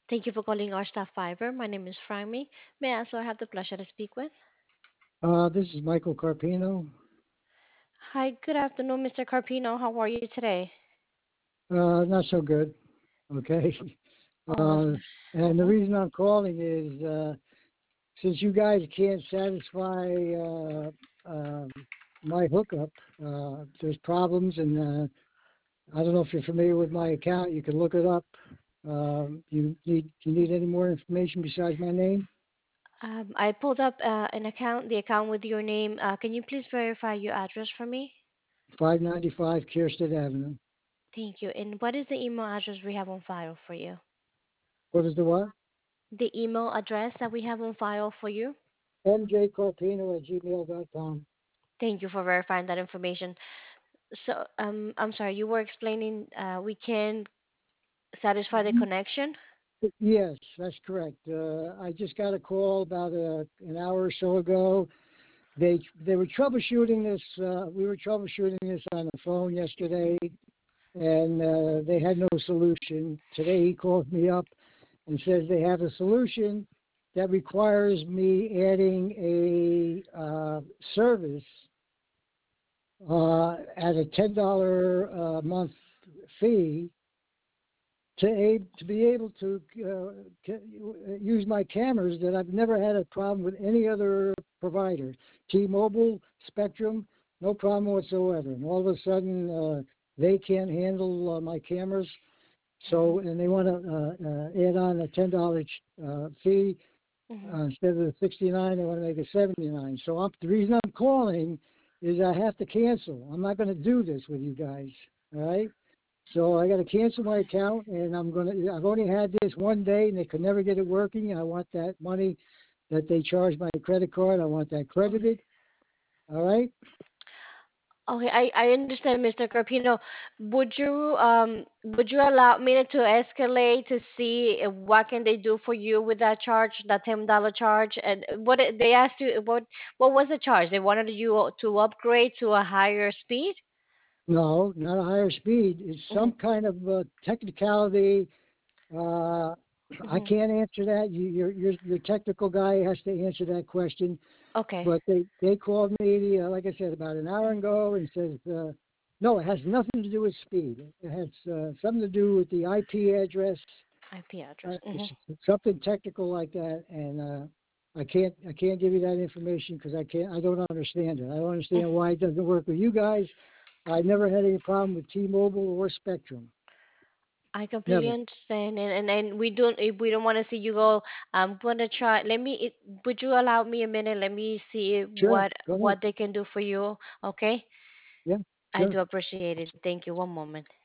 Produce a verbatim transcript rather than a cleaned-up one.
Thank you for calling our staff fiber. My name is Franmy. May I also have the pleasure to speak with? Uh, this is Michael Carpino. Hi, good afternoon, mister Carpino. How are you today? Uh, not so good. Okay. Oh, Uh, and the mm-hmm. reason I'm calling is uh, since you guys can't satisfy uh, uh, my hookup, uh, there's problems, and uh, I don't know if you're familiar with my account. You can look it up. Um, you need you need any more information besides my name? um, I pulled up uh, an account, the account with your name. Uh, can you please verify your address for me? five ninety-five Kirstead Avenue. Thank you. And what is the email address we have on file for you? What is the what? The email address that we have on file for you? M J Carpino at gmail dot com. Thank you for verifying that information. So, um, I'm sorry, you were explaining uh, we can satisfy the connection? Yes, that's correct. Uh, I just got a call about uh, an hour or so ago. They they were troubleshooting this. Uh, we were troubleshooting this on the phone yesterday, and uh, they had no solution. Today he calls me up and says they have a solution that requires me adding a uh, service uh, at a ten dollar a month fee to ab- to be able to uh, ca- use my cameras that I've never had a problem with any other provider. T-Mobile, Spectrum, no problem whatsoever. And all of a sudden, uh, they can't handle uh, my cameras. So, and they want to uh, uh, add on a ten dollars uh, fee Mm-hmm. uh, instead of the sixty-nine. They want to make it seventy-nine. So, I'm, the reason I'm calling is I have to cancel. I'm not going to do this with you guys. All right. So I got to cancel my account, and I'm gonna. I've only had this one day, and they could never get it working. I want that money that they charge my credit card. I want that credited. All right. Okay, I, I understand, mister Carpino. Would you um would you allow me to escalate to see uh, what can they do for you with that charge, that ten dollar charge? And what it- they asked you, what what was the charge? They wanted you to upgrade to a higher speed? No, not a higher speed. It's Hmm. some kind of uh, technicality. Uh, I Hmm. can't answer that. You, your your your technical guy has to answer that question. Okay. But they they called me, uh, like I said, about an hour ago, and says, uh, no, it has nothing to do with speed. It has uh, something to do with the I P address. I P address. Uh, Hmm. it's something technical like that, and uh, I can't I can't give you that information because I can't I don't understand it. I don't understand why it doesn't work with you guys. I never had any problem with T-Mobile or Spectrum. I completely Never. understand, and and, and we don't if we don't want to see you go. I'm gonna try. Let me. It, would you allow me a minute? Let me see Sure. what Go ahead. what they can do for you. Okay. Yeah. I Sure. do appreciate it. Thank you. One moment.